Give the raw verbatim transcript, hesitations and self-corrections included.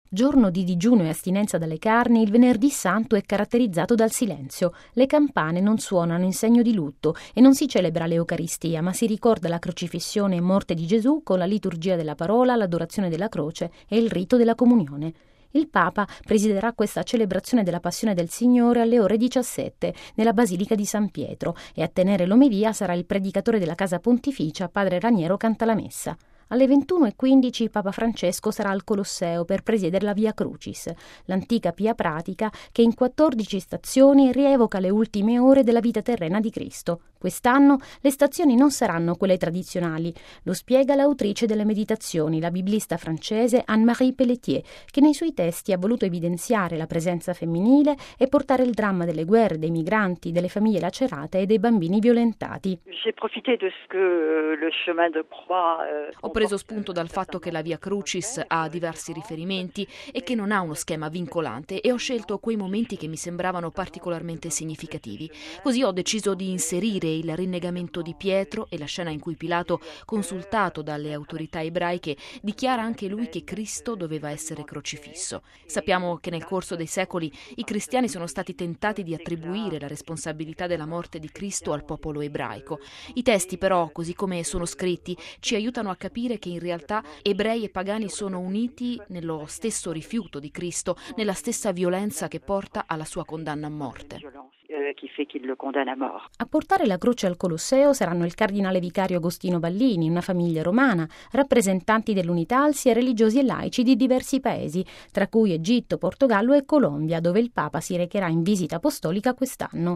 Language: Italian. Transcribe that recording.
Giorno di digiuno e astinenza dalle carni, il venerdì santo è caratterizzato dal silenzio. Le campane non suonano in segno di lutto e non si celebra l'Eucaristia, ma si ricorda la crocifissione e morte di Gesù con la liturgia della parola, l'adorazione della croce e il rito della comunione. Il Papa presiderà questa celebrazione della Passione del Signore alle ore diciassette nella Basilica di San Pietro e a tenere l'omelia sarà il predicatore della Casa Pontificia, padre Raniero Cantalamessa. Alle ventuno e quindici Papa Francesco sarà al Colosseo per presiedere la Via Crucis, l'antica Pia Pratica che in quattordici stazioni rievoca le ultime ore della vita terrena di Cristo. Quest'anno le stazioni non saranno quelle tradizionali, lo spiega l'autrice delle Meditazioni, la biblista francese Anne-Marie Pelletier, che nei suoi testi ha voluto evidenziare la presenza femminile e portare il dramma delle guerre, dei migranti, delle famiglie lacerate e dei bambini violentati. Ho preso spunto dal fatto che la Via Crucis ha diversi riferimenti e che non ha uno schema vincolante e ho scelto quei momenti che mi sembravano particolarmente significativi. Così ho deciso di inserire il rinnegamento di Pietro e la scena in cui Pilato, consultato dalle autorità ebraiche, dichiara anche lui che Cristo doveva essere crocifisso. Sappiamo che nel corso dei secoli i cristiani sono stati tentati di attribuire la responsabilità della morte di Cristo al popolo ebraico. I testi però, così come sono scritti, ci aiutano a capire che in realtà ebrei e pagani sono uniti nello stesso rifiuto di Cristo, nella stessa violenza che porta alla sua condanna a morte. A portare la croce al Colosseo saranno il cardinale vicario Agostino Ballini, una famiglia romana, rappresentanti dell'Unità sia religiosi e laici di diversi paesi, tra cui Egitto, Portogallo e Colombia, dove il Papa si recherà in visita apostolica quest'anno.